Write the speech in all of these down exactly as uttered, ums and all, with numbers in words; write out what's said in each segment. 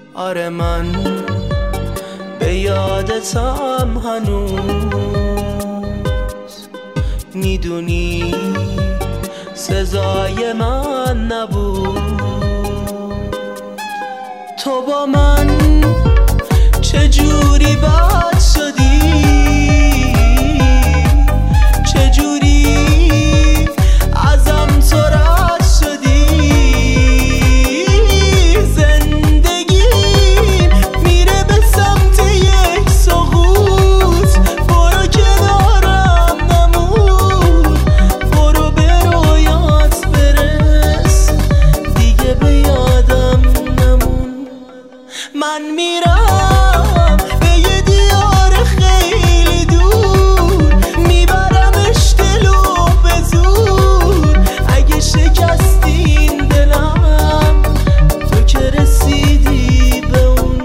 آره من به یادتم هنوز، میدونی سزای من نبود. تو با من چجوری بد شدی، چجوری ازم تو رد شدی. زندگی میره به سمت یک سقوط، برو کنارم نمون، برو به رویات برس، دیگه به یادم نمون. من میرم به یه دیار خیلی دور، میبرمش دلو به زور. اگه شکستی این دلم تو که رسیدی به اون.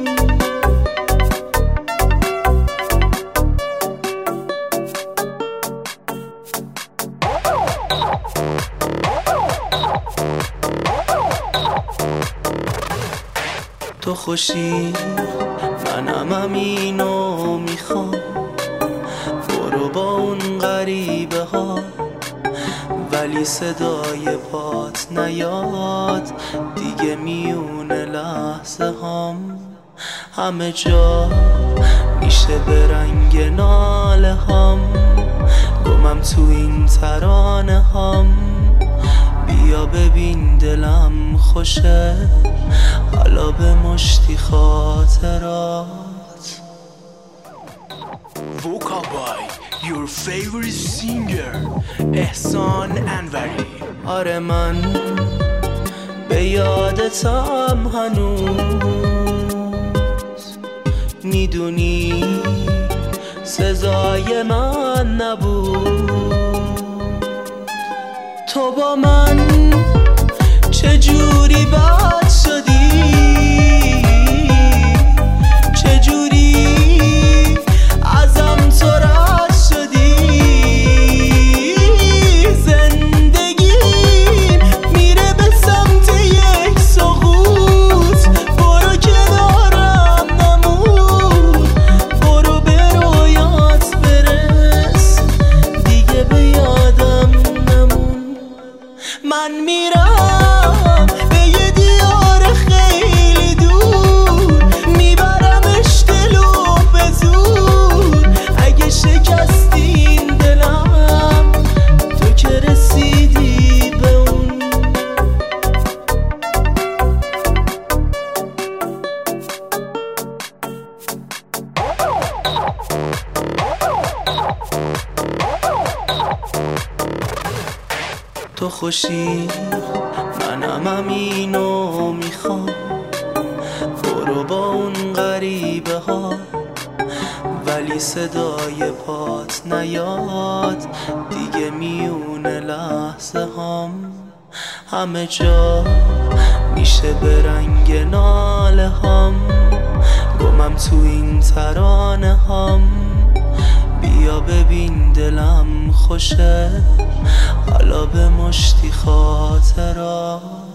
تو خوشی منم همینو میخوام، برو با اون غریبه ها، ولی صدای پات نیاد دیگه میون لحظه هام. همه جا میشه به رنگ ناله هام، گمم تو این ترانه هام. بیا ببین دلم خوشه حالا به مشتی خاطرات. Vocabay, your favorite singer, احسان انوری. آره من به یادتم هنوز، میدونی سزای من نبود. تو با من چجوری بد شدی، چجوری ازم تو رد شدی. زندگی میره به سمت یک سقوط، برو کنارم نمون، برو به رویات برس، دیگه به یادم نمون. من میرم به یه دیار خیلی دور، میبرمش دلو به زور. اگه شکستی این دلم تو که رسیدی به اون. تو خوشی منم همینو میخوام، برو با اون غریبه ها، ولی صدای پات نیاد دیگه میون لحظه هام. همه جا میشه به رنگ ناله هام، گمم تو این ترانه هام. بیا ببین دلم خوشه حالا به مشتی خاطرات.